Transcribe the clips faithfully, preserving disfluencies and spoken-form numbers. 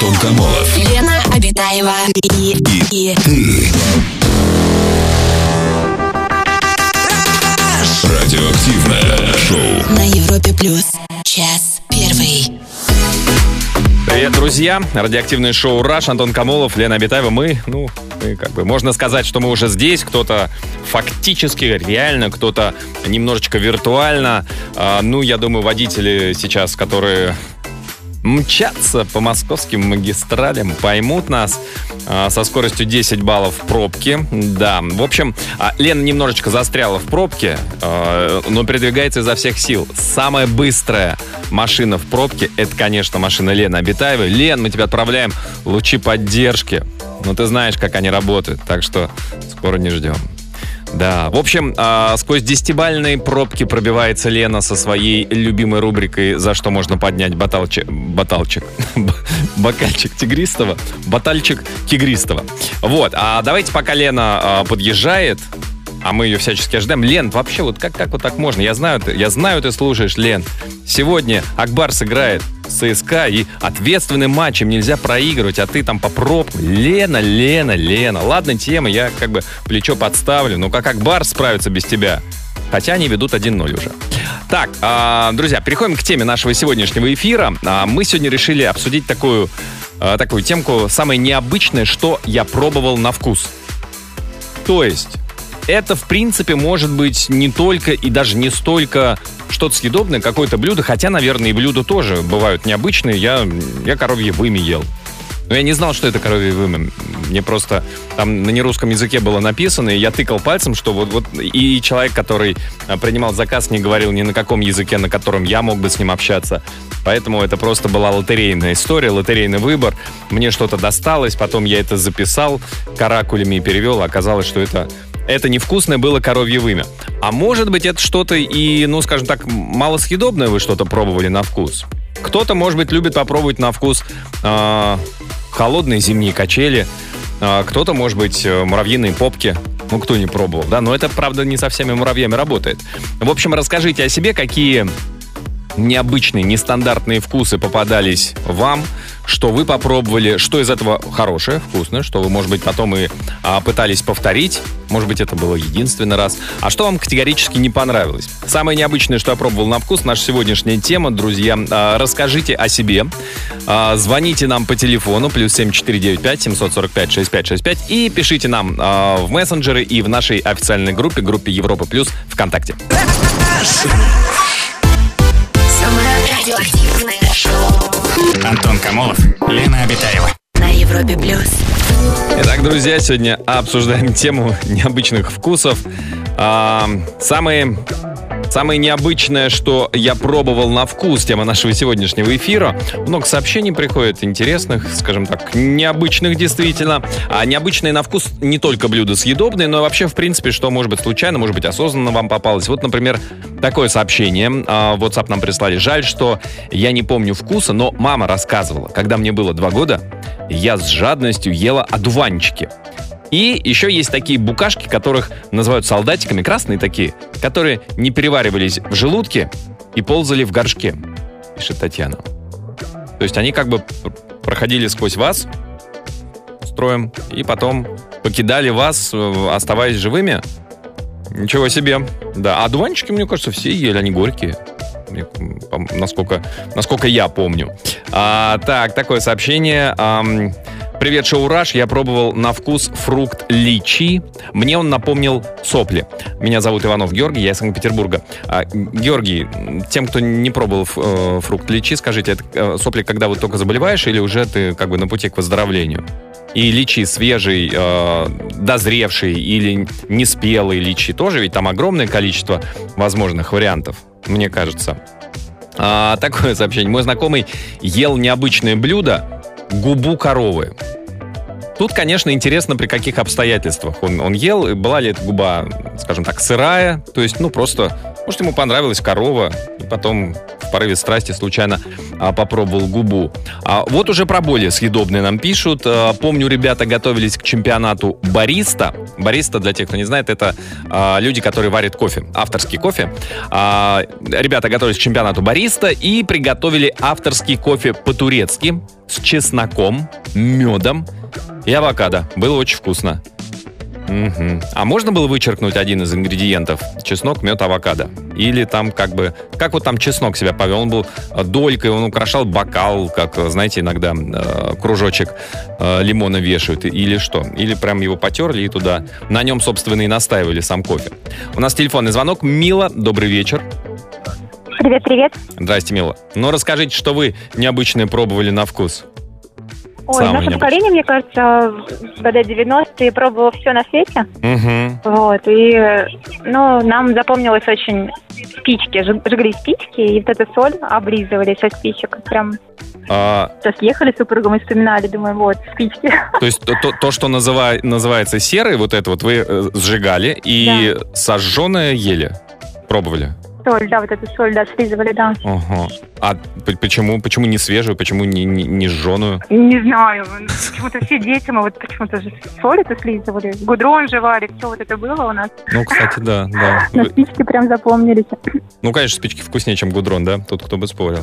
Антон Камолов, Лена Обитаева и, и... и ты. Радиоактивное шоу на Европе Плюс. Час первый. Привет, друзья! Радиоактивное шоу «Раш», Антон Камолов, Лена Обитаева. Мы, ну, мы как бы, можно сказать, что мы уже здесь. Кто-то фактически, реально, кто-то немножечко виртуально. А, ну, я думаю, водители сейчас, которые мчатся по московским магистралям, поймут нас. А, со скоростью десять баллов в пробке. Да, в общем, а, Лена немножечко застряла в пробке, а, но передвигается изо всех сил. Самая быстрая машина в пробке — это, конечно, машина Лены Обитаевой. Лен, мы тебя отправляем лучи поддержки. Ну, ты знаешь, как они работают, так что скоро не ждем. Да, в общем, э, сквозь десятибалльные пробки пробивается Лена со своей любимой рубрикой «За что можно поднять баталчик, баталчик, бокальчик тигристого, батальчик тигристого». Вот, а давайте, пока Лена э, подъезжает, а мы ее всячески ожидаем. Лен, вообще, вот как, как вот так можно? Я знаю, ты, я знаю, ты слушаешь, Лен. Сегодня Акбар сыграет с ЦСКА, и ответственным матчем нельзя проигрывать, а ты там по пробкам. Лена, Лена, Лена. Ладно, тема, я как бы плечо подставлю, но как Акбар справится без тебя? Хотя они ведут один ноль уже. Так, э, друзья, переходим к теме нашего сегодняшнего эфира. Э, мы сегодня решили обсудить такую, э, такую темку, самое необычное, что я пробовал на вкус. То есть... это, в принципе, может быть не только и даже не столько что-то съедобное, какое-то блюдо, хотя, наверное, и блюда тоже бывают необычные. Я, я коровье вымя ел. Но я не знал, что это коровье вымя. Мне просто там на нерусском языке было написано, и я тыкал пальцем, что вот, вот и человек, который принимал заказ, не говорил ни на каком языке, на котором я мог бы с ним общаться. Поэтому это просто была лотерейная история, лотерейный выбор. Мне что-то досталось, потом я это записал каракулями и перевел. Оказалось, что это... это невкусное было коровье вымя. А может быть, это что-то и, ну, скажем так, малосъедобное вы что-то пробовали на вкус. Кто-то, может быть, любит попробовать на вкус э, холодные зимние качели. Э, кто-то, может быть, муравьиные попки. Ну, кто не пробовал, да? Но это, правда, не со всеми муравьями работает. В общем, расскажите о себе, какие необычные, нестандартные вкусы попадались вам, что вы попробовали, что из этого хорошее, вкусное, что вы, может быть, потом и а, пытались повторить, может быть, это было единственный раз, а что вам категорически не понравилось. Самое необычное, что я пробовал на вкус, наша сегодняшняя тема, друзья. А, расскажите о себе, а, звоните нам по телефону плюс семь четыре девять пять семьсот сорок пять шестьдесят пять шестьдесят пять и пишите нам а, в мессенджеры и в нашей официальной группе, группе Европа Плюс ВКонтакте. Антон Камолов, Лена Обитаева на Европе Плюс. Итак, друзья, сегодня обсуждаем тему необычных вкусов. А, самые, самое необычное, что я пробовал на вкус, тема нашего сегодняшнего эфира. Много сообщений приходит, интересных, скажем так, необычных действительно. А необычные на вкус не только блюда съедобные, но и вообще, в принципе, что может быть случайно, может быть, осознанно вам попалось. Вот, например, такое сообщение. В WhatsApp нам прислали. Жаль, что я не помню вкуса, но мама рассказывала. Когда мне было два года, я с жадностью ела одуванчики. И еще есть такие букашки, которых называют солдатиками, красные такие, которые не переваривались в желудке и ползали в горшке, пишет Татьяна. То есть они как бы проходили сквозь вас строем и потом покидали вас, оставаясь живыми. Ничего себе. Да, а одуванчики, мне кажется, все ели, они горькие. Насколько, насколько я помню. А, так, такое сообщение. А, Привет, шоу «Раш». Я пробовал на вкус фрукт личи. Мне он напомнил сопли. Меня зовут Иванов Георгий, я из Санкт-Петербурга. А, Георгий, тем, кто не пробовал э, фрукт личи, скажите, это э, сопли, когда вот только заболеваешь, или уже ты как бы на пути к выздоровлению? И личи свежий, э, дозревший или неспелый личи тоже, ведь там огромное количество возможных вариантов, мне кажется. А, такое сообщение. Мой знакомый ел необычное блюдо — губу коровы. Тут, конечно, интересно, при каких обстоятельствах он, он ел, и была ли эта губа, скажем так, сырая, то есть, ну, просто, может, ему понравилась корова, и потом в порыве страсти случайно а, попробовал губу. А вот уже про более съедобные нам пишут. А, помню, ребята готовились к чемпионату бариста. Бариста, для тех, кто не знает, это а, люди, которые варят кофе, авторский кофе. А, ребята готовились к чемпионату бариста и приготовили авторский кофе по-турецки с чесноком, медом и авокадо. Было очень вкусно. Угу. А можно было вычеркнуть один из ингредиентов? Чеснок, мед, авокадо. Или там как бы... Как вот там чеснок себя повел? Он был долькой, он украшал бокал, как, знаете, иногда э, кружочек э, лимона вешают. Или что? Или прям его потерли и туда. На нем, собственно, и настаивали сам кофе. У нас телефонный звонок. Мила, добрый вечер. Привет-привет. Здрасте, Мила. Ну, расскажите, что вы необычное пробовали на вкус? Ой, Самое наше необычное. поколение, мне кажется, в годы девяностые пробовало все на свете. Угу. Вот, и, ну, нам запомнилось очень спички, жг- жгли спички, и вот эта соль облизывали со спичек. Прям А, сейчас ехали с супругом и вспоминали, думаю, вот, спички. то есть то, то, то, что называ- называется серой, вот это вот вы э, сжигали и сожженное ели? Пробовали? Соль, да, вот эту соль, да, слизывали, да. Ага. А п- почему, почему не свежую, почему не, не, не сжженную? Не знаю, почему-то все дети, мы вот почему-то же соль это слизывали, гудрон жевали, все вот это было у нас. Ну, кстати, да, да. Но спички прям запомнились. Ну, конечно, спички вкуснее, чем гудрон, да? Тут кто бы спорил.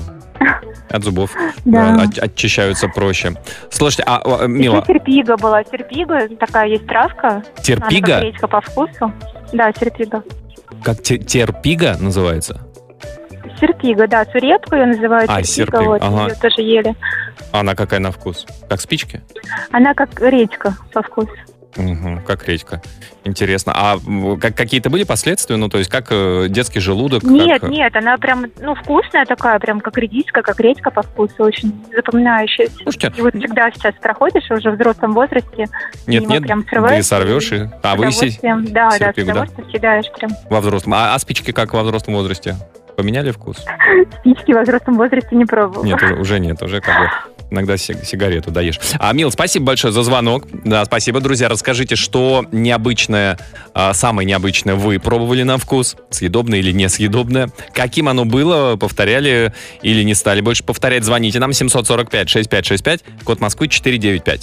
От зубов Да. да, от- очищаются проще. Слушайте, а, а, Мила, Еще серпига была. Серпига, такая есть травка. терпига? Она как редька по вкусу. Да, серпига. Как те- терпига называется? Серпига, да, сурепку ее называют. А, серпига, серпига, вот, ага. ее тоже ели. Она какая на вкус? Как спички? Она как редька по вкусу. Угу, как редька. Интересно. А м, как, какие-то были последствия? Ну, то есть, как э, детский желудок? Нет, как... нет, она прям, ну, вкусная такая, прям как редиска, как редька по вкусу, очень запоминающаяся. Слушайте, И вот всегда сейчас проходишь уже в взрослом возрасте, нет, его нет, прям да и срываешь. сорвешь. И... А с вы си- удовольствием, да, да, с серпигу, да? удовольствием съедаешь прям. во взрослом. А, а спички как во взрослом возрасте? Поменяли вкус? Спички во взрослом возрасте не пробовала. Нет, уже, уже нет, уже как бы иногда си- сигарету даешь. А, Мил, спасибо большое за звонок. Да, спасибо, друзья. Расскажите, что необычное, а, самое необычное вы пробовали на вкус? Съедобное или несъедобное? Каким оно было? Повторяли или не стали больше повторять? Звоните нам семь сорок пять шестьдесят пять шестьдесят пять, код Москвы четыре девять пять.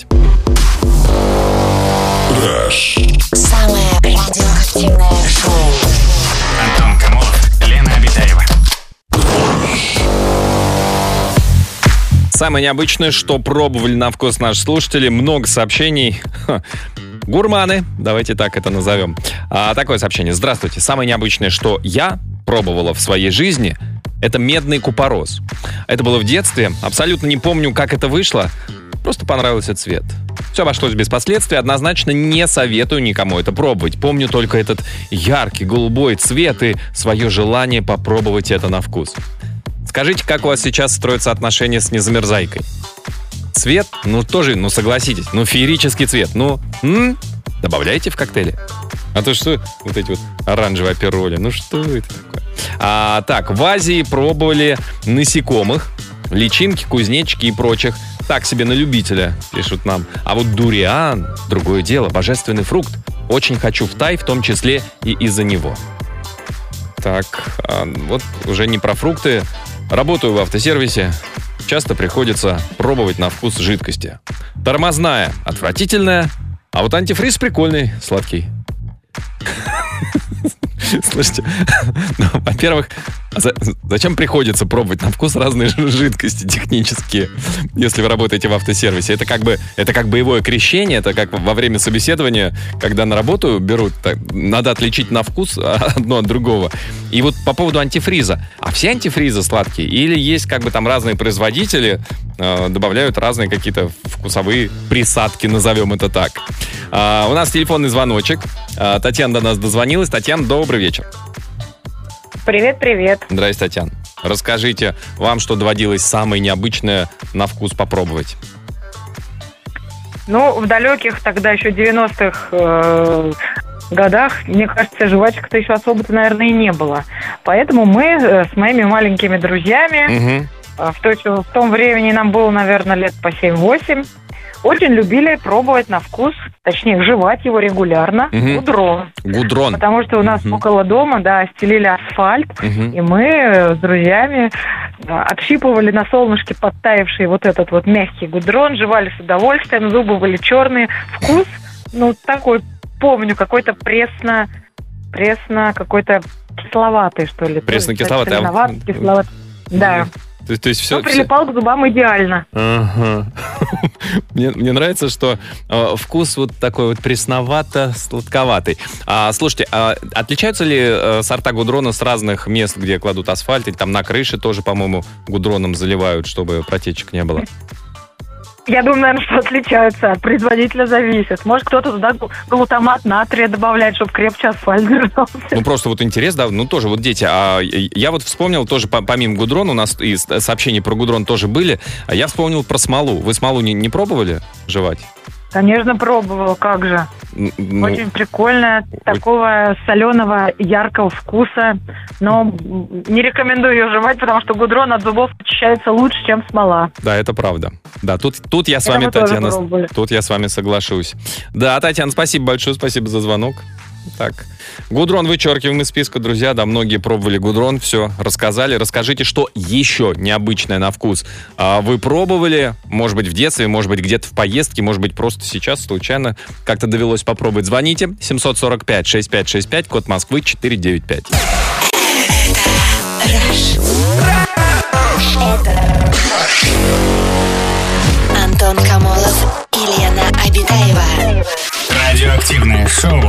Самое радиоактивное шоу. Антон Камолов, Лена Обитаева. Самое необычное, что пробовали на вкус наши слушатели. Много сообщений. Ха. Гурманы, давайте так это назовем. А, такое сообщение. Здравствуйте. Самое необычное, что я пробовала в своей жизни, это медный купорос. Это было в детстве. Абсолютно не помню, как это вышло. Просто понравился цвет. Все обошлось без последствий. Однозначно не советую никому это пробовать. Помню только этот яркий голубой цвет и свое желание попробовать это на вкус. Скажите, как у вас сейчас строятся отношения с незамерзайкой? Цвет? Ну, тоже, ну, согласитесь. Ну, феерический цвет. Ну, м? Добавляйте в коктейли. А то что вот эти вот оранжевые апероли? Ну, что это такое? А, так, в Азии пробовали насекомых, личинки, кузнечики и прочих. Так себе на любителя, пишут нам. А вот дуриан — другое дело, божественный фрукт. Очень хочу в Тай, в том числе и из-за него. Так, а, вот уже не про фрукты. Работаю в автосервисе. Часто приходится пробовать на вкус жидкости. Тормозная — отвратительная, а вот антифриз прикольный, сладкий. Слушайте, ну, во-первых, за- зачем приходится пробовать на вкус разные ж- жидкости технические, если вы работаете в автосервисе? Это как бы, это как боевое крещение, это как во время собеседования, когда на работу берут, так, надо отличить на вкус одно от другого. И вот по поводу антифриза. А все антифризы сладкие? Или есть как бы там разные производители, э, добавляют разные какие-то вкусовые присадки, назовем это так. А, у нас телефонный звоночек. А, Татьяна до нас дозвонилась. Татьяна, добрый вечер. Привет-привет. Здрасте, Татьяна. Расскажите, вам что доводилось самое необычное на вкус попробовать? Ну, в далеких тогда еще девяностых э, годах, мне кажется, жвачек-то еще особо-то, наверное, и не было. Поэтому мы э, с моими маленькими друзьями, Угу. э, в, то, в том времени нам было, наверное, лет по семь-восемь, очень любили пробовать на вкус, точнее, жевать его регулярно, Мгм. гудрон. Гудрон. Потому что у нас Мгм. около дома, да, стелили асфальт, Мгм. и мы с друзьями э, отщипывали на солнышке подтаявший вот этот вот мягкий гудрон, жевали с удовольствием, зубы были черные. Вкус, ну, такой, помню, какой-то пресно, пресно, какой-то кисловатый, что ли. Пресно-кисловатый, а- Соленоватый, кисловатый. Да. То, есть- то есть все, Ну, прилипал к зубам идеально. Ага. Мне, мне нравится, что э, вкус вот такой вот пресновато-сладковатый. А, слушайте, а отличаются ли э, сорта гудрона с разных мест, где кладут асфальт? Или там на крыше тоже, по-моему, гудроном заливают, чтобы протечек не было? Я думаю, наверное, что отличаются. От производителя зависит. Может, кто-то туда гл- глутамат натрия добавляет, чтобы крепче асфальт держался. Ну, просто вот интерес, да, ну, тоже вот дети. А я вот вспомнил тоже, по- помимо гудрона, у нас и с- сообщения про гудрон тоже были, а я вспомнил про смолу. Вы смолу не, не пробовали жевать? Конечно, пробовала, как же. Н- ну, Очень прикольно, такого соленого, яркого вкуса. Но не рекомендую ее жевать, потому что гудрон от зубов очищается лучше, чем смола. да, это правда. Да, тут, тут я с Это вами, мы тоже Татьяна, пробовали. тут я с вами соглашусь. Да, Татьяна, спасибо большое, спасибо за звонок. Так, гудрон вычеркиваем из списка, друзья. Да, многие пробовали гудрон, все, рассказали. Расскажите, что еще необычное на вкус а, вы пробовали, может быть, в детстве, может быть, где-то в поездке, может быть, просто сейчас случайно как-то довелось попробовать. Звоните семь сорок пять шестьдесят пять шестьдесят пять, код Москвы четыре девять пять. Антон Камолов и Лена Обитаева. Радиоактивное шоу.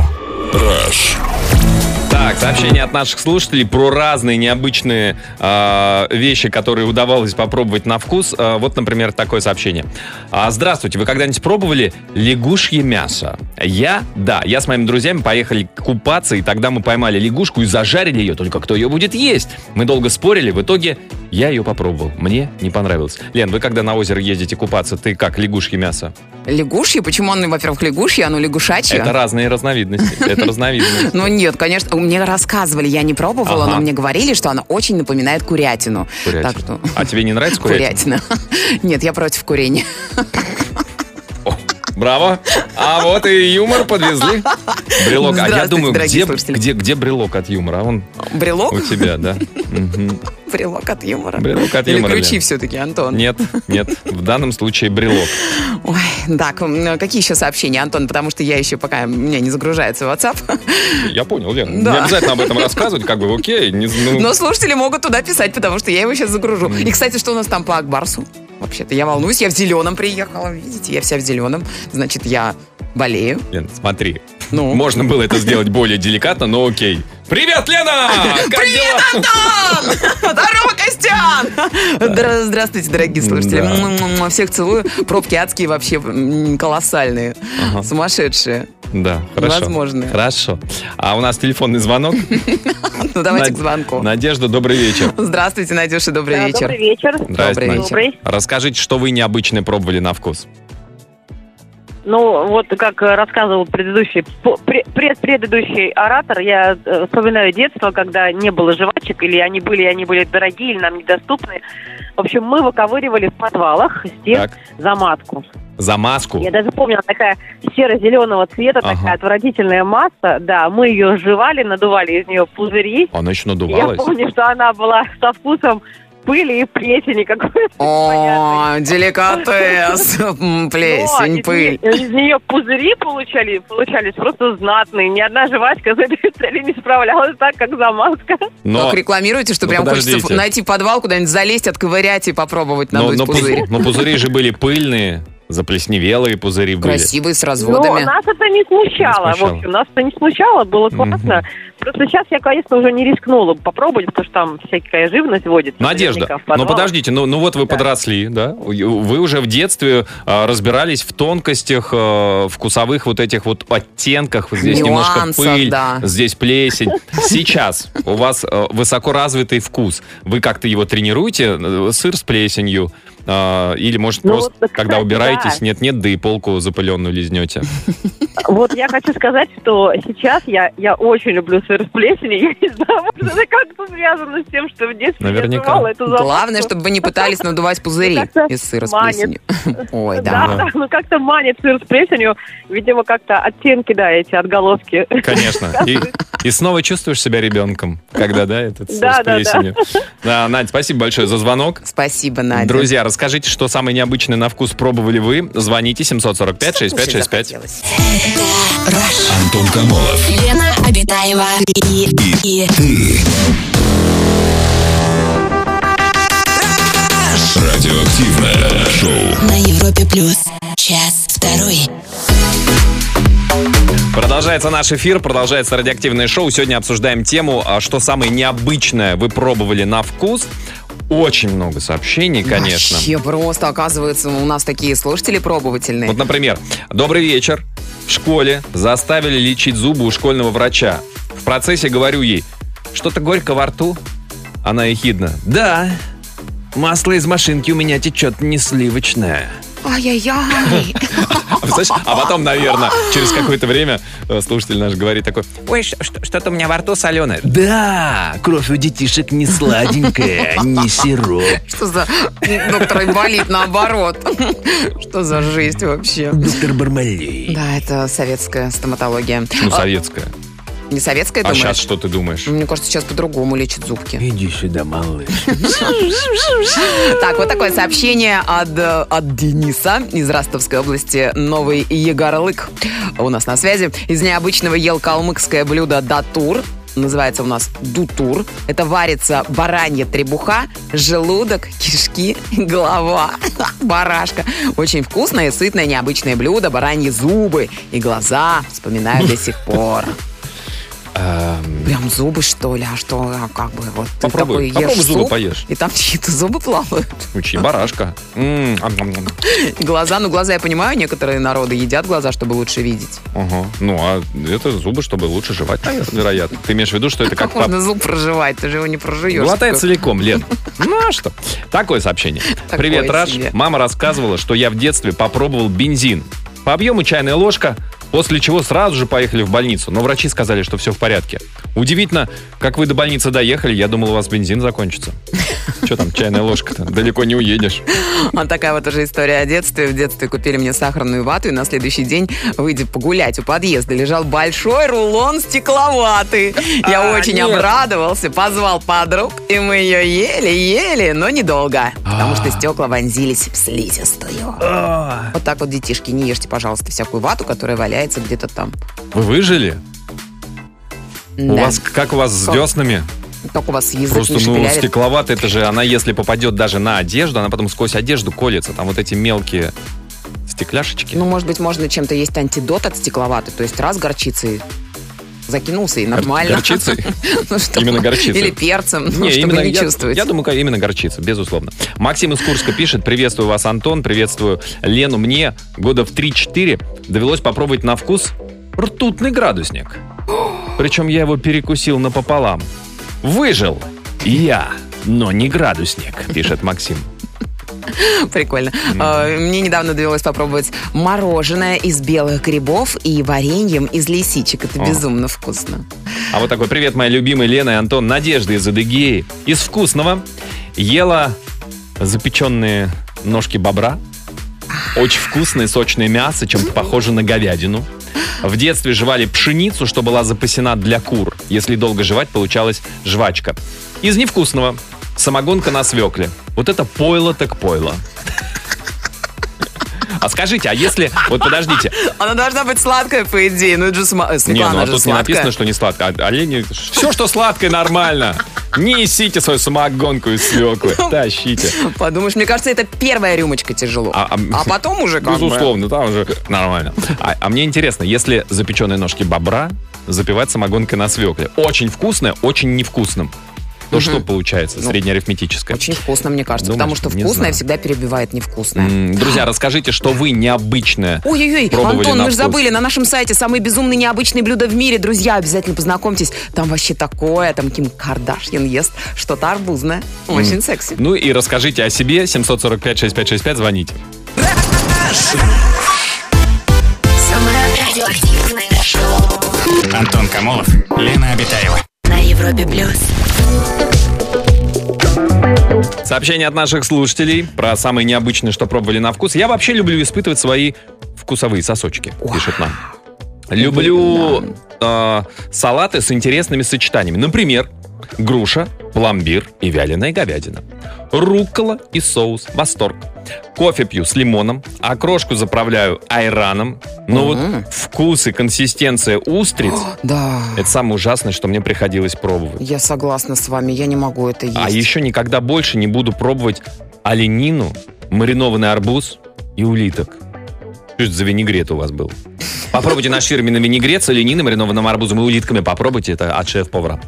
Так, сообщение от наших слушателей про разные необычные э, вещи, которые удавалось попробовать на вкус. Э, вот, например, такое сообщение. А, Здравствуйте, вы когда-нибудь пробовали лягушье мясо? Я? Да. Я с моими друзьями поехали купаться, и тогда мы поймали лягушку и зажарили ее. Только кто ее будет есть? Мы долго спорили, в итоге я ее попробовал. Мне не понравилось. Лен, вы когда на озеро ездите купаться, ты как, лягушье мясо? Лягушье? Почему оно, во-первых, лягушье, оно лягушачье? Это разные разновидности. Это разновидности. Ну нет, конечно, мне рассказывали, я не пробовала, Ага. но мне говорили, что оно очень напоминает курятину. Курятина. Так что... А тебе не нравится курятина? Курятина. Нет, я против курения. О, браво! А вот и юмор подвезли. Брелок. А я Здравствуйте, думаю, дорогие где, слушатели. где, где брелок от юмора? А он Брелок? у тебя, да. Мгм. Брелок от юмора. Брелок от Или юмора, ключи Лен. все-таки, Антон? Нет, нет, в данном случае брелок. Ой, так, м, какие еще сообщения, Антон? Потому что я еще пока, у меня не загружается WhatsApp. Я понял, Лен. Да. Не обязательно об этом рассказывать, как бы окей. не- ну, Но слушатели могут туда писать, потому что я его сейчас загружу. И, кстати, что у нас там по Акбарсу? Вообще-то я волнуюсь, я в зеленом приехала, видите, я вся в зеленом. Значит, я болею. Лен, смотри. Ну? Можно было это сделать более деликатно, но окей. Привет, Лена! Как Привет, дела? Антон! Здорово, Костян! Здра- Здравствуйте, дорогие слушатели. Да. М-м-м, Всех целую. Пробки адские вообще м, колоссальные. Ага. Сумасшедшие. Да, хорошо. Невозможно. Хорошо. А у нас телефонный звонок. Ну, давайте Над- к звонку. Надежда, добрый вечер. Здравствуйте, Надюша, добрый Да, вечер. Добрый вечер. Здрасте, Добрый Надя. вечер. Добрый. Расскажите, что вы необычное пробовали на вкус? Ну, вот как э, рассказывал предыдущий, по- пре- предпредыдущий оратор, я э, вспоминаю детство, когда не было жвачек, или они были, и они были дорогие, или нам недоступны. В общем, мы выковыривали в подвалах стен Так. замазку. Замазку? Я даже помню, она такая серо-зеленого цвета, Ага. такая отвратительная масса. Да, мы ее жевали, надували из нее пузыри. Она еще Я надувалась? помню, что она была со вкусом пыли и плесени какой-то. О, деликатес. М, Но Плесень, из пыль. нее- Из нее пузыри получали, получались просто знатные. Ни одна жвачка с этой целью не справлялась так, как замазка. Но, Как рекламируете, что Ну, прям хочется подождите. найти подвал, куда-нибудь залезть, отковырять и попробовать но, надуть но, пуз- пузырь. но пузыри же были пыльные, заплесневелые пузыри были. Красивые, с Но разводами. нас это не смущало. Не смущало. В общем, нас это не смущало, было классно. Мгм. Просто сейчас я, конечно, уже не рискнула бы попробовать, потому что там всякая живность водится. Надежда, наверняка в ну подвалах. подождите, ну, ну вот вы Да. подросли, да? Вы уже в детстве а, разбирались в тонкостях, а, вкусовых вот этих вот оттенках. Вот здесь немножко Нюансах, пыль, да. здесь плесень. Сейчас у вас а, высоко развитый вкус. Вы как-то его тренируете? Э, Сыр с плесенью? А, или, может, Ну просто, вот, когда кстати, убираетесь, да. нет-нет, да и полку запыленную лизнете? Вот я хочу сказать, что сейчас я, я очень люблю сыр с плесенью. Я не знаю, может, это как-то связано с тем, что в детстве Наверняка. я жевала эту забавку. Главное, чтобы вы не пытались надувать пузыри Как-то из сыра с манит. плесенью. Ой, Да, да. да, ну как-то манит сыр с плесенью. Видимо, как-то оттенки, да, эти отголоски. Конечно. И, и снова чувствуешь себя ребенком, когда, да, этот сыр Да, с да, да. плесенью. Да, Надь, спасибо большое за звонок. Спасибо, Надя. Друзья, расскажите, что самое необычное на вкус пробовали вы. Звоните семь сорок пять шестьдесят пять шестьдесят пять. Захотелось. Антон Камолов. Лена Обитаева и, и, Радиоактивное шоу. на Европе плюс. Час второй. Продолжается наш эфир, продолжается радиоактивное шоу. Сегодня обсуждаем тему, а что самое необычное вы пробовали на вкус. Очень много сообщений, конечно. Вообще просто, оказывается, у нас такие слушатели пробовательные. Вот, например, добрый вечер. В школе заставили лечить зубы у школьного врача. В процессе говорю ей, что-то горько во рту? Она ехидно. Да, масло из машинки у меня течет не сливочное. Ай-яй-яй. Знаешь, а потом, наверное, через какое-то время э, слушатель наш говорит такой, ой, ш- ш- что-то у меня во рту соленое. Да, кровь у детишек не сладенькая, не сироп. Что за доктор инвалид наоборот? Что за жизнь вообще? Доктор Бармалей. Да, это советская стоматология. Ну, А, советская. Не советская, А думаешь? сейчас что ты думаешь? Мне кажется, сейчас по-другому лечат зубки. Иди сюда, малыш. Так, вот такое сообщение от, э, от Дениса из Ростовской области. Новый Егорлык у нас на связи. Из необычного ел калмыкское блюдо датур. Называется у нас дутур. Это варится баранья требуха, желудок, кишки, голова, барашка. Очень вкусное, сытное, необычное блюдо. Бараньи зубы и глаза. Вспоминаю до сих пор. Прям зубы, что ли? А что, а как бы вот ты Попробуй, такой попробуй ешь зубы суп, поешь. и там чьи-то зубы плавают. Учи, барашка. М, ам-ам-ам. Глаза, ну глаза я понимаю, некоторые народы едят глаза, чтобы лучше видеть. Ага. Ну, а это зубы, чтобы лучше жевать, вероятно. Ты имеешь в виду, что это как... Как можно зуб проживать? Ты же его не прожуешь. Глотай Такой- целиком, Лен. Ну а что? Такое сообщение. Такое Привет, Раш. себе. Мама рассказывала, что я в детстве попробовал бензин. По объему чайная ложка, после чего сразу же поехали в больницу. Но врачи сказали, что все в порядке. Удивительно, как вы до больницы доехали, я думал, у вас бензин закончится. Что там, чайная ложка-то? Далеко не уедешь. А такая вот уже история о детстве. В детстве купили мне сахарную вату, и на следующий день, выйдя погулять у подъезда, лежал большой рулон стекловаты. Я А, очень нет. обрадовался, позвал подруг, и мы ее ели-ели, но недолго, потому что стекла вонзились в слизистую. Вот так вот, детишки, не ешьте, пожалуйста, всякую вату, которая валяется где-то там. Вы выжили? У Да. вас, как у вас с Как? деснами? Как у вас язык Просто, не ну, шепелявит? стекловатая, это же, она если попадет даже на одежду, она потом сквозь одежду колется. Там вот эти мелкие стекляшечки. Ну, может быть, можно чем-то есть антидот от стекловаты. То есть раз горчицей закинулся, и нормально. Горчицей? Ну, чтобы- Именно горчицей? Или перцем, ну, Не, чтобы именно, не я, чувствовать. я думаю, именно горчица, безусловно. Максим из Курска пишет: приветствую вас, Антон, приветствую Лену. Мне года в три-четыре довелось попробовать на вкус ртутный градусник. Причем я его перекусил напополам. Выжил я, но не градусник, пишет Максим. Прикольно. А, Мне недавно довелось попробовать мороженое из белых грибов и вареньем из лисичек. Это О. безумно вкусно. А вот такой: привет, мои любимые Лена и Антон. Надежда из Адыгеи. Из вкусного ела запеченные ножки бобра. Очень вкусное сочное мясо, чем-то похоже на говядину. В детстве жевали пшеницу, что была запасена для кур. Если долго жевать, получалась жвачка. Из невкусного самогонка на свекле. Вот это пойло так пойло. А скажите, а если... Вот подождите. Она должна быть сладкая, по идее. Ну, это же сма... Не, Светлана ну а же тут не сладкая. написано, что не сладкое. А, олени... Все, что сладкое, нормально. Несите свою самогонку из свеклы. Тащите. Подумаешь, мне кажется, это первая рюмочка тяжело. А, А, а- потом уже как бы... Безусловно, там уже нормально. А, а мне интересно, если запеченные ножки бобра запивать самогонкой на свекле. Очень вкусное, очень невкусным. То что получается? Ну, Среднеарифметическое. Очень вкусно, мне кажется. Думаешь? Потому что Не вкусное знаю. всегда перебивает невкусное. М, Друзья, расскажите, что вы необычное Ой-ой-ой, пробовали Антон, на мы же вкус. забыли, на нашем сайте самые безумные необычные блюда в мире. Друзья, обязательно познакомьтесь. Там вообще такое, там Ким Кардашьян ест что-то арбузное. Очень секси. Ну и расскажите о себе. семь сорок пять шестьдесят пять шестьдесят пять, звоните. Самое радиоактивное Антон Камолов, Лена Обитаева. На Европе плюс. Сообщение от наших слушателей про самые необычные, что пробовали на вкус. Я вообще люблю испытывать свои вкусовые сосочки, пишет нам. Люблю э, салаты с интересными сочетаниями. Например, груша, пломбир и вяленая говядина. Руккола и соус. Восторг. Кофе пью с лимоном, окрошку заправляю айраном. Но вот вкус и консистенция устриц Да. — это самое ужасное, что мне приходилось пробовать. Я согласна с вами, я не могу это есть. А еще никогда больше не буду пробовать оленину, маринованный арбуз и улиток. Что это за винегрет у вас был? Попробуйте наш фирменный винегрет с олениной, маринованным арбузом и улитками. Попробуйте, это от шеф-повара.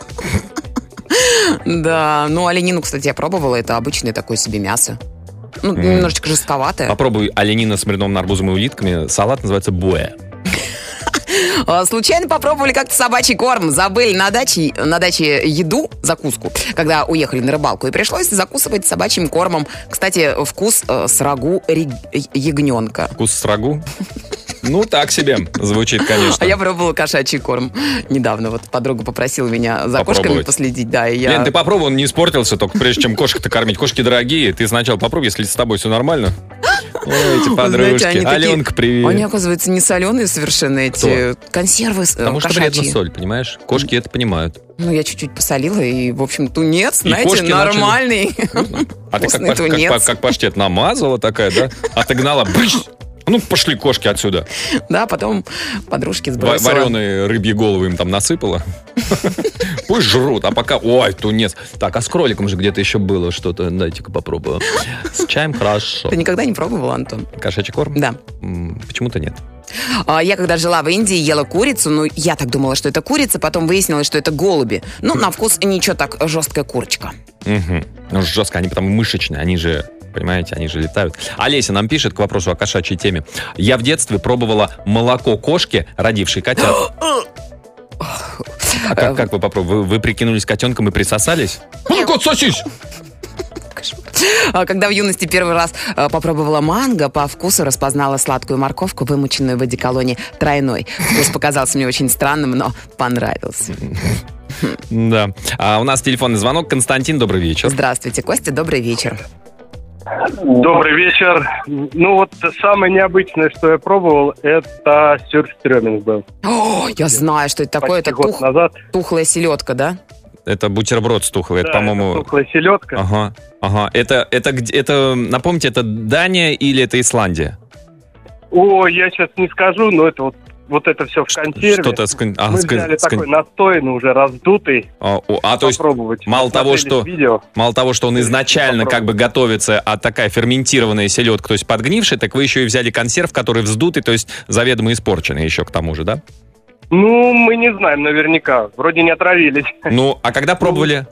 Да, ну оленину, кстати, я пробовала, это обычное такое себе мясо. Ну, М. немножечко жестковатое. Попробуй оленина с маринованным арбузом и улитками. Салат называется буэ. А, Случайно попробовали как-то собачий корм. Забыли на даче, на даче еду, закуску, когда уехали на рыбалку. И пришлось закусывать собачьим кормом. Кстати, вкус э, с рагу ри- ягненка. Вкус с рагу? Ну, так себе звучит, конечно. А я пробовала кошачий корм недавно. Вот подруга попросила меня за кошками Попробовать. последить. Да, и я... Лен, ты попробуй, он не испортился, только прежде чем кошек-то кормить. Кошки дорогие, ты сначала попробуй, если с тобой все нормально. Ой, эти Вы подружки. знаете, они такие- Аленка, привет. Они, оказывается, не соленые совершенно, эти консервы э, Потому что кошачьи. вредно соль, понимаешь? Кошки это понимают. Ну, я чуть-чуть посолила, и, в общем, тунец, И знаете, кошки начали- нормальный. А ты как, Вкусный паш- как, тунец. па- как паштет намазала такая, да? Отогнала. Брысь! Ну, пошли кошки отсюда. Да, потом подружки Ва- сбросила. Вареные рыбьи головы им там насыпала. Пусть жрут, а пока... Ой, тунец. Так, а с кроликом же где-то еще было что-то. Дайте-ка попробую. С чаем хорошо. Ты никогда не пробовал, Антон? Кошачий корм? Да. М, Почему-то нет. А, Я когда жила в Индии, ела курицу, ну, я так думала, что это курица, потом выяснилось, что это голуби. Ну, на вкус ничего так, жесткая курочка. Мгм. Ну, жестко, они потому мышечные, они же, понимаете, они же летают. Олеся нам пишет к вопросу о кошачьей теме. Я в детстве пробовала молоко кошки, родившей котят. А как, как вы попробовали? Вы, вы прикинулись котенком и присосались? Молоко, отсосись! А, Когда в юности первый раз а, попробовала манго, по вкусу распознала сладкую морковку, вымоченную в одеколоне тройной. Вкус показался мне очень странным, но понравился. Да. А у нас телефонный звонок. Константин, добрый вечер. Здравствуйте, Костя, добрый вечер. Добрый вечер. Ну вот самое необычное, что я пробовал, это сюрстрёминг был. О, я знаю, что это такое. Почти Это год тух- назад. тухлая селедка, да? Это бутерброд с тухлой. Это, Да, по-моему... это тухлая селедка. Ага, ага. Это, это, где- это, напомните, это Дания или это Исландия? О, я сейчас не скажу, но это вот, вот это все в консерве. Что-то с кон- а, Мы с кон- взяли с кон- такой настоянный, уже раздутый. А, о, а, то есть попробовать. мало того, Посмотрели что- видео. мало того, что он изначально как бы готовится, а такая ферментированная селедка, то есть подгнившая, так вы еще и взяли консерв, который вздутый, то есть заведомо испорченный еще к тому же, да? Ну, мы не знаем наверняка. Вроде не отравились. Ну, а когда пробовали?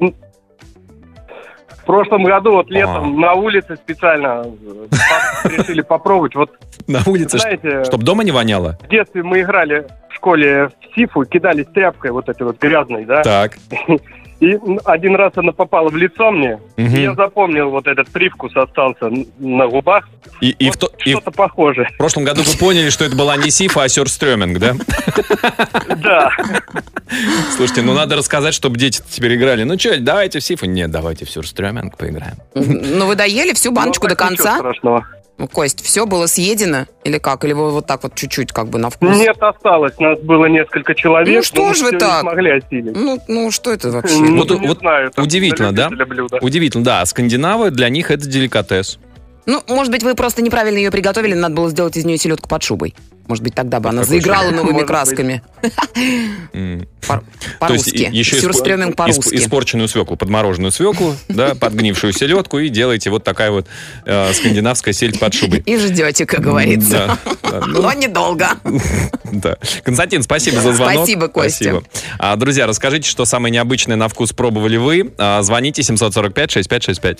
В прошлом году, вот летом, А. на улице специально э, по- решили попробовать. Вот, На улице, знаете, чтобы дома не воняло? в детстве мы играли в школе в сифу, кидались тряпкой вот этой вот грязной, да? Так. И м, один раз она попала в лицо мне, Мгм. и я запомнил вот этот привкус остался н- на губах. И, и Вот в, то- и в что-то похожее. прошлом году вы поняли, что это была не сифа, а сюрстрёминг, да? Да. Слушайте, ну надо рассказать, чтобы дети теперь играли. Ну что, давайте в сифу? Нет, давайте в сюрстрёминг поиграем. Ну, вы доели всю баночку Ну, до так ничего конца? страшного. Ну, Кость, все было съедено? Или как? Или вы вот так вот чуть-чуть как бы на вкус? Нет, осталось. Нас было несколько человек. Ну, что но мы ж вы всё так? не смогли осилить. Ну, ну, что это вообще? Ну, Вот- не вот знаю, это удивительно, для да? любителя блюда. Удивительно, да. Скандинавы, для них это деликатес. Ну, может быть, вы просто неправильно ее приготовили, надо было сделать из нее селедку под шубой. Может быть, тогда бы она Какой заиграла селедка? новыми Может красками. М. По- То есть По-русски. и- еще испо- Сюрстрёминг исп- по-русски. испорченную свеклу, подмороженную свеклу, да, подгнившую селедку, и делаете вот такая вот э, скандинавская сельдь под шубой. И ждете, как говорится. Да, да, ну, Но недолго. да. Константин, спасибо за звонок. Спасибо, Костя. Спасибо. А, друзья, расскажите, что самое необычное на вкус пробовали вы. А, звоните семь сорок пять шестьдесят пять шестьдесят пять.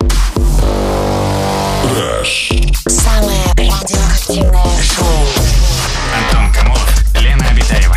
Самое радиоактивное шоу. Антон Камолов, Лена Обитаева.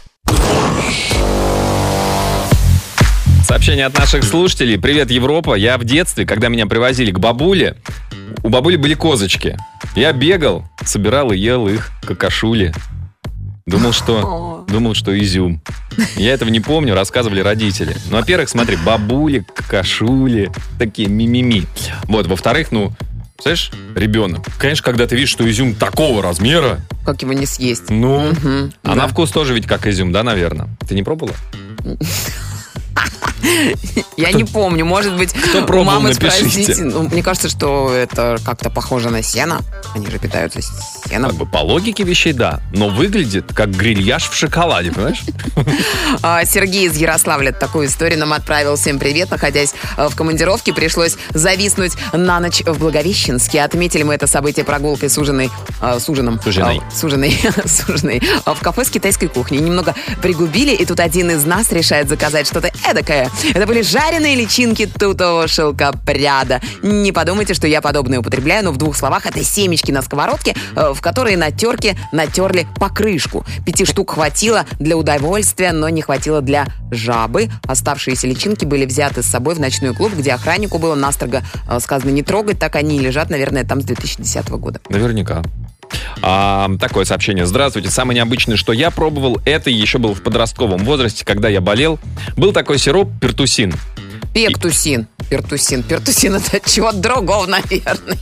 Сообщение от наших слушателей. Привет, Европа. Я в детстве, когда меня привозили к бабуле, у бабули были козочки. Я бегал, собирал и ел их какашули. Думал, что, думал, что изюм. Я этого не помню, рассказывали родители. Ну, во-первых, смотри, бабули, кашули, такие мимими. Вот, во-вторых, ну, знаешь, ребенок. Конечно, когда ты видишь, что изюм такого размера... Как его не съесть? Ну, угу, а да. на вкус тоже ведь как изюм, да, наверное? Ты не пробовала? Я не помню, может быть, Кто у пробовал, мамы напишите. спросите. Ну, мне кажется, что это как-то похоже на сено. Они же питаются сеном. Как бы по логике вещей, да. Но выглядит как грильяж в шоколаде, понимаешь? А, Сергей из Ярославля такую историю нам отправил. Всем привет. Находясь э, в командировке, пришлось зависнуть на ночь в Благовещенске. Отметили мы это событие прогулкой с ужиной... э, с ужином. С ужиной. э, с ужиной. с ужиной. э, в кафе с китайской кухней. Немного пригубили, и тут один из нас решает заказать что-то эдакое. Это были жареные личинки тутового шелкопряда. Не подумайте, что я подобное употребляю, но в двух словах это семечки на сковородке, э, в которые на терке натерли покрышку. Пяти штук хватило для удовольствия, но не хватило для жабы. Оставшиеся личинки были взяты с собой в ночной клуб, где охраннику было настрого э, сказано не трогать, так они и лежат, наверное, там с две тысячи десятого года. Наверняка. А, такое сообщение. Здравствуйте. Самое необычное, что я пробовал, это еще был в подростковом возрасте, когда я болел. Был такой сироп пертусин. Пектусин. Пертусин. Пертусин это чего-то другого, наверное.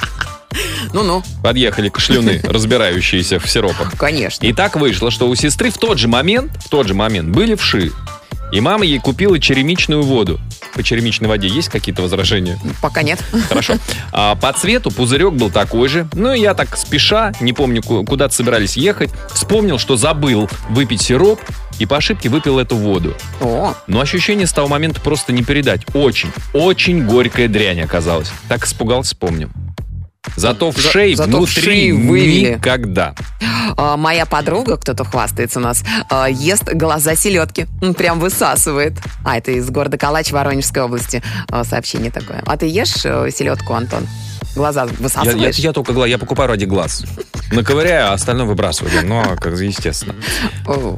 Ну-ну. Подъехали кашлюны, разбирающиеся в сиропах. Конечно. И так вышло, что у сестры в тот же момент, в тот же момент были вши. И мама ей купила черемичную воду. По черемичной воде есть какие-то возражения? Пока нет. Хорошо. А по цвету пузырек был такой же. Ну и я так спеша, не помню, куда-то собирались ехать, вспомнил, что забыл выпить сироп и по ошибке выпил эту воду. О. Но ощущение с того момента просто не передать. Очень, очень горькая дрянь оказалась. Так испугался, помню. Зато в За- шее зато внутри вши вывели. никогда. А, моя подруга, кто-то хвастается у нас, а, ест глаза селедки. М, Прям высасывает. А, это из города Калач Воронежской области а, сообщение такое. А ты ешь э, селедку, Антон? Глаза Я, я, высасываешь? я только гла- я покупаю ради глаз. Наковыряю, а остальное выбрасываю. Ну, как естественно. О.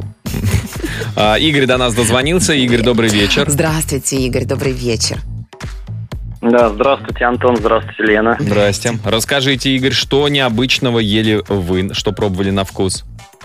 А, Игорь до нас дозвонился. Игорь, добрый вечер. Здравствуйте, Игорь, добрый вечер. Да, здравствуйте, Антон, здравствуйте, Лена. Здрасте. Расскажите, Игорь, что необычного ели вы, что пробовали на вкус?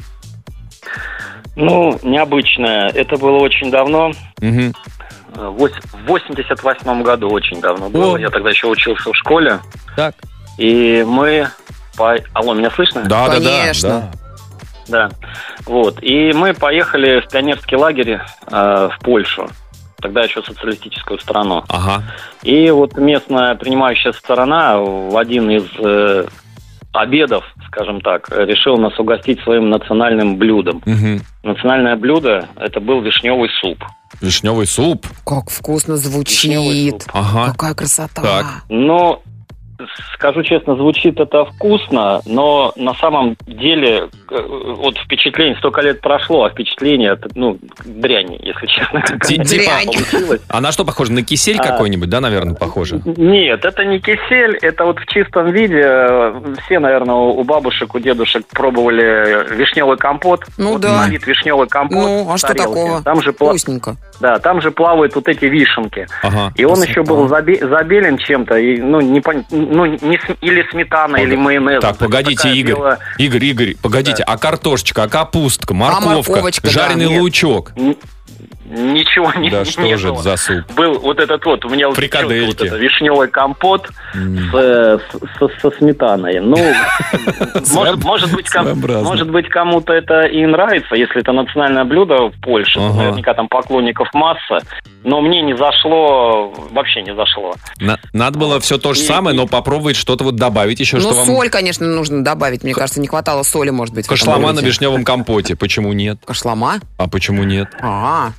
Ну, необычное. Это было очень давно. Угу. Вось- В восемьдесят восьмом году очень давно было. О. Я тогда еще учился в школе. Так. И мы... По... Алло, меня слышно? Да, да, да, Конечно. Да. Вот. И мы поехали в пионерский лагерь э, в Польшу. Тогда еще социалистическую страну. Ага. И вот местная принимающая сторона в один из э, обедов, скажем так, решила нас угостить своим национальным блюдом. Угу. Национальное блюдо – это был вишневый суп. Вишневый суп. Как вкусно Вишневый звучит. суп. Ага. Какая красота. Так. Но, скажу честно, звучит это вкусно, но на самом деле э, вот впечатление, столько лет прошло, а впечатление, это, ну, дрянь, если честно. Ти- какая-то типа- получилась. А на что похоже? На кисель А. какой-нибудь, да, наверное, похоже? Нет, это не кисель, это вот в чистом виде. Все, наверное, у бабушек, у дедушек пробовали вишневый компот. Ну вот да. на вид вишневый компот. Ну, а в что тарелке. такого? Там же, пла- Вкусненько. да, там же плавают вот эти вишенки. Ага. И он Красота. еще был забе- забелен чем-то, и, ну, не пон- ну, не с- или сметана, или майонез. Так, погодите, Такая Игорь. белая- Игорь, Игорь, погодите, а картошечка, а капустка, морковка, морковочка, да. жареный Нет. лучок. Н- Ничего не, Да что не же было. это за суп? Был вот этот вот, у меня вот Фрикадельки. вот это вишневый компот М. с, э, с- со, со сметаной. Ну, может, может быть, ком- Своеобразно. может быть, кому-то это и нравится, если это национальное блюдо в Польше. Ага. Наверняка там поклонников масса. Но мне не зашло, вообще не зашло. На- Надо было все то же И- самое, но попробовать что-то вот добавить еще, Ну, что вам... соль, конечно, нужно добавить. Мне кажется, не хватало соли, может быть. в этом Кашлама на блюде. вишневом компоте. Почему нет? Кашлама? А почему нет? А,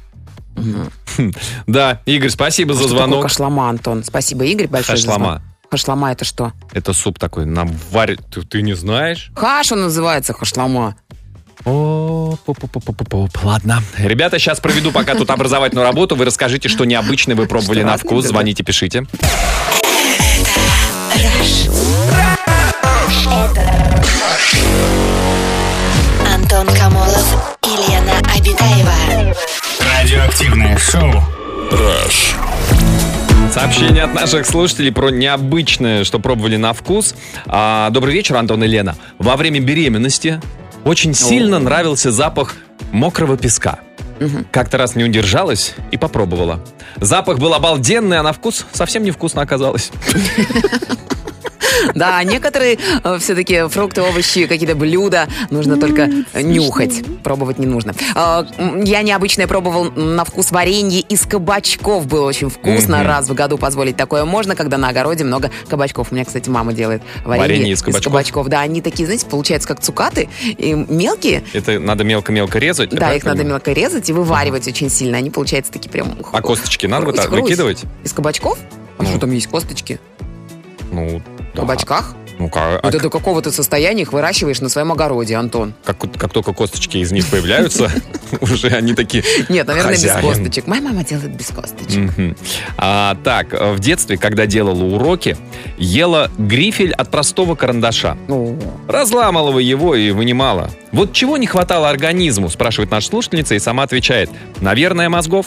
Да, Игорь, спасибо за что такое звонок. кашлама, Антон? Спасибо, Игорь, большое за Хашлама. звонок. Хашлама это что? Это суп такой, наварит. Ты, ты не знаешь? Хаш он называется, хашлама. О, пу-пу-пу-пу-пу. Ладно. Ребята, сейчас проведу пока тут образовательную работу. Вы расскажите, что необычное вы пробовали Что на разные вкус. блюда? Звоните, пишите. Антон Камолов и Лена Обитаева. Радиоактивное шоу. Сообщение от наших слушателей про необычное, что пробовали на вкус. А, добрый вечер, Антон и Лена. Во время беременности Очень сильно нравился запах мокрого песка. Мгм. Как-то раз не удержалась и попробовала. Запах был обалденный, а на вкус совсем невкусно оказалось. Да, а некоторые э, все-таки фрукты, овощи, какие-то блюда нужно только нюхать. Пробовать не нужно. Э, м, я необычно пробовал на вкус варенье из кабачков. Было очень вкусно. Мгм. Раз в году позволить такое можно, когда на огороде много кабачков. У меня, кстати, мама делает варенье, Варенье из кабачков? Да, они такие, знаете, получаются как цукаты. И мелкие. Это надо мелко-мелко резать? Да, правильно их надо понимаю? мелко резать и вываривать очень сильно. Они получаются такие прям... А косточки надо вот так Хрусь-хрусь. выкидывать? Из кабачков? А Ну. что там есть косточки? Ну, В да. кабачках? Ну, как, Это до какого ты состояния их выращиваешь на своем огороде, Антон? как, как только косточки из них появляются, уже они такие... Нет, наверное, без Хозяин. косточек. Моя мама делает без косточек. Мгм. А, так, в детстве, когда делала уроки, ела грифель от простого карандаша. О. Разламывала его и вынимала. Вот чего не хватало организму, спрашивает наша слушательница, и сама отвечает: наверное, мозгов.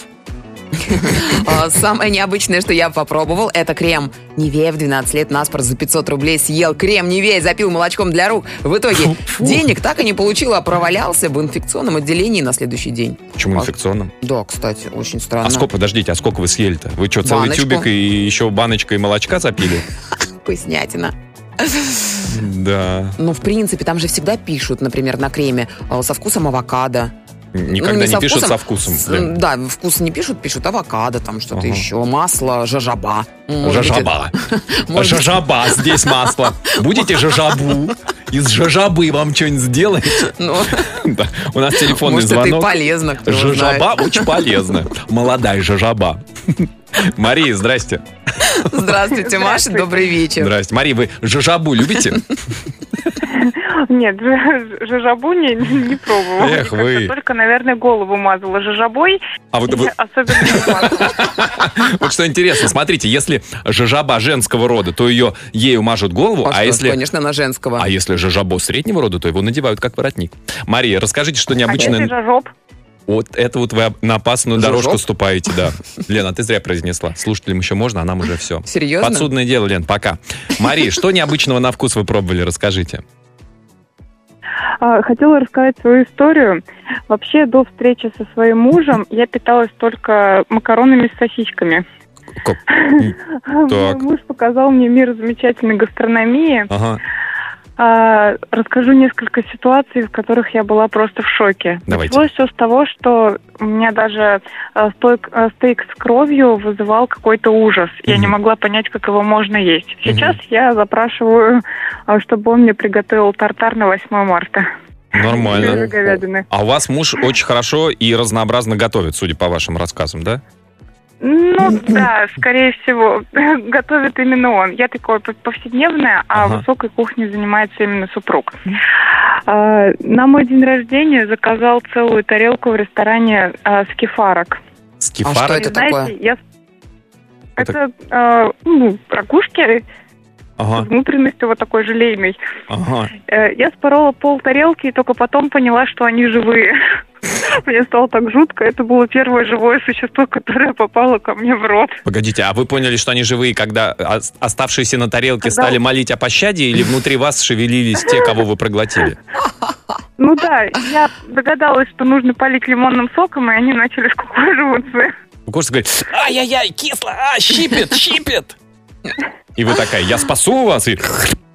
А, Самое необычное, что я попробовал, это крем Нивея. В двенадцать лет наспор за пятьсот рублей съел крем Нивея, запил молочком для рук. В итоге денег так и не получил, а провалялся в инфекционном отделении на следующий день. Почему А- инфекционным? Да, кстати, очень странно. А сколько, подождите, а сколько вы съели-то? Вы что, целый Баночку. тюбик и еще баночкой молочка запили? Вкуснятина. Да. Ну, в принципе, там же всегда пишут, например, на креме э, со вкусом авокадо. Никогда Ну, не со пишут вкусом, со вкусом. с- блин. Да, вкус не пишут, пишут авокадо, там что-то Ага. еще, масло, жажаба. Может быть, Жажаба. это- может быть, Жажаба, здесь масло. Будете жажабу? Из жажабы вам что-нибудь сделать? ну, Да. У нас телефонный может, это и звонок. полезно, кто его знает. Жажаба очень полезно. Молодая жажаба. Мария, здрасте. Здравствуйте, Маша, Здравствуйте. добрый вечер. Здрасте. Мария, вы жажабу любите? Нет, ж- жажабу не, не пробовала. Эх никогда. вы. Только, наверное, голову мазала жажабой. А вот и вы- особенно не мазала. Вот что интересно, смотрите, если жажаба женского рода, то ее ею мажут голову, А а что, если... Конечно, на женского. А если жажабо среднего рода, то его надевают как воротник. Мария, расскажите, что А если необычное... жажоб? Вот это вот вы на опасную Жажоб? дорожку ступаете, да. Лена, ты зря произнесла. Слушателям еще можно, а нам уже все. Серьезно? Подсудное дело, Лен, пока. Мария, что необычного на вкус вы пробовали, расскажите. А, Хотела рассказать свою историю. Вообще, до встречи со своим мужем я питалась только макаронами с сосисками. Как? Мой Так. муж показал мне мир замечательной гастрономии. Ага. А, расскажу несколько ситуаций, в которых я была просто в шоке. Давайте. Началось все с того, что у меня даже а, стойк- а, стейк с кровью вызывал какой-то ужас. Я Мгм. не могла понять, как его можно есть. Сейчас я запрашиваю, а, чтобы он мне приготовил тартар на восьмое марта. Нормально. Из говядины. А у вас муж очень хорошо и разнообразно готовит, судя по вашим рассказам, да? Ну да, скорее всего, готовит именно он. Я такое п- повседневное, а Ага. высокой кухней занимается именно супруг. А, на мой день рождения заказал целую тарелку в ресторане а, скифарок. Скифарок? А что это И знаете, такое? я... Это- Это а, ну, ракушки с Ага, внутренностью вот такой желейной. ага. Э, Я спорола пол тарелки и только потом поняла, что они живые. Мне стало так жутко. Это было первое живое существо, которое попало ко мне в рот. Погодите, а вы поняли, что они живые, когда ос- оставшиеся на тарелке Когда- стали молить о пощаде, или внутри вас шевелились те, кого вы проглотили? Ну да, я догадалась, что нужно полить лимонным соком, и они начали скукоживаться. Кошка говорит: ай-яй-яй, кисло, а, щипет, щипет. И вы такая: я спасу вас, и...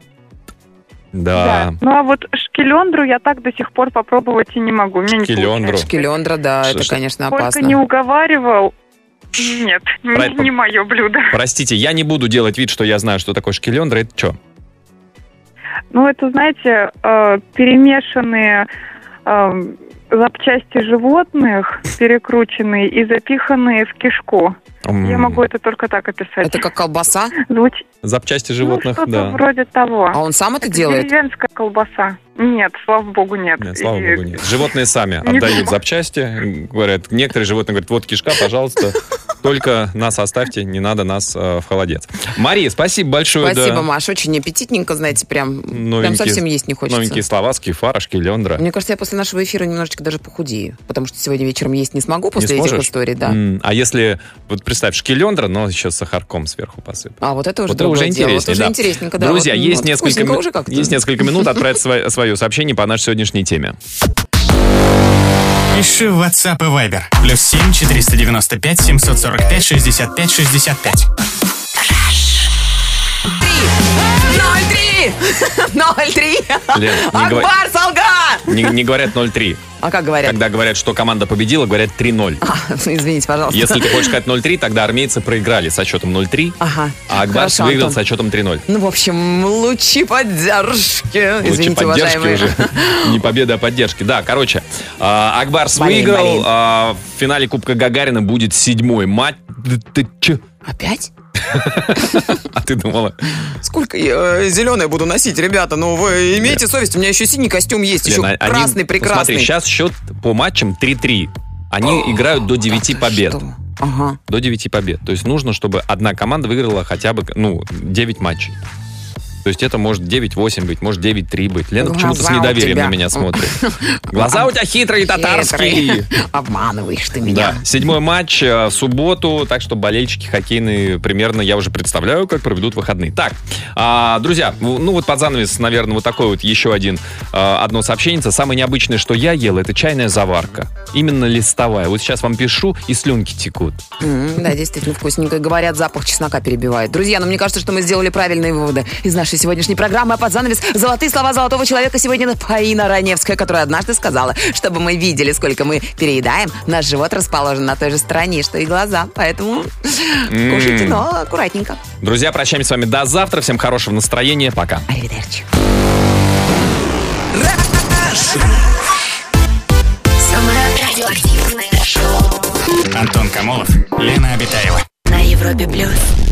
Да. Ну а вот шкелёндру я так до сих пор попробовать и не могу. Мне не Шкелёндру. получается. Шкелендра, да, Что- это, что- конечно, Сколько опасно. не уговаривал, нет, Про- не, не мое блюдо. Простите, я не буду делать вид, что я знаю, что такое шкелендра. Это что? Ну это, знаете, э, перемешанные э, запчасти животных, перекрученные и запиханные в кишку. Я могу это только так описать. Это как колбаса? Звуч- Запчасти Ну, животных, что-то да. вроде того. А он сам это Это делает? деревенская колбаса. Нет, слава богу, нет. Нет, слава И- богу, нет. Животные сами Не отдают думаю. запчасти, говорят. Некоторые животные говорят: вот кишка, пожалуйста. Только нас оставьте, не надо нас э, в холодец. Мария, спасибо большое. Спасибо, да. Маш. Очень аппетитненько, знаете, прям, Новенькие, прям совсем есть не хочется. Новенькие слова, скифара, шкилендра. Мне кажется, я после нашего эфира немножечко даже похудею, потому что сегодня вечером есть не смогу после не этих сможешь? историй, да. М, А если, вот представь, шкилендра, но еще с сахарком сверху посыпать. А вот это уже Вот это другое уже дело. интереснее, Вот уже да. интересненько, да. Друзья, Вот, есть, вот, несколько, вкусненько ми- уже как-то. есть несколько минут отправить свое, свое сообщение по нашей сегодняшней теме. Пиши в WhatsApp и Viber. Плюс семь четыреста девяносто пять семьсот сорок пять шестьдесят пять шестьдесят пять. ноль три! ноль три! Лен, не говори- Акбар солган! Не, не говорят ноль три. А как говорят? Когда говорят, что команда победила, говорят три ноль. А, извините, пожалуйста. Если ты хочешь сказать ноль три, тогда армейцы проиграли со счетом ноль три, Ага. а Акбарс Хорошо, выиграл Антон. со счетом три ноль. Ну, в общем, лучи поддержки. Лучше Извините, поддержки уважаемые. уже. Не победа, а поддержки. Да, короче, а, Акбарс Болеем, выиграл. болеем. а, В финале Кубка Гагарина будет седьмой матч. Ты че? Опять? А ты думала? Сколько я э, зеленое буду носить, ребята? Ну, вы имейте совесть, у меня еще синий костюм есть, еще Лена, они- красный, ну, прекрасный. Смотри, сейчас счет по матчам три три. Они играют до девяти побед. Что? Ага. До девяти побед. То есть нужно, чтобы одна команда выиграла хотя бы, ну, девять матчей. То есть это может девять восемь быть, может девять три быть. Лена почему-то с Глаза у недоверием тебя. на меня смотрит. Глаза у тебя хитрые, татарские. Обманываешь ты меня. Да, седьмой матч э, в субботу, так что болельщики хоккейные примерно, я уже представляю, как проведут выходные. Так, а, друзья, ну ну вот под занавес, наверное, вот такой вот еще один, а, одно сообщение. Самое необычное, что я ел, это чайная заварка. Именно листовая. Вот сейчас вам пишу, и слюнки текут. М, Да, действительно вкусненько. Говорят, запах чеснока перебивает. Друзья, ну мне кажется, что мы сделали правильные выводы из нашей сегодняшней программы. А под занавес золотые слова золотого человека сегодня Фаина Раневская, которая однажды сказала, чтобы мы видели, сколько мы переедаем, наш живот расположен на той же стороне, что и глаза. Поэтому кушайте, но аккуратненько. Друзья, прощаемся с вами до завтра. Всем хорошего настроения. Пока. Аривидерчи. Самое радиоактивное шоу Антон Камолов, Лена Обитаева. на Европе плюс.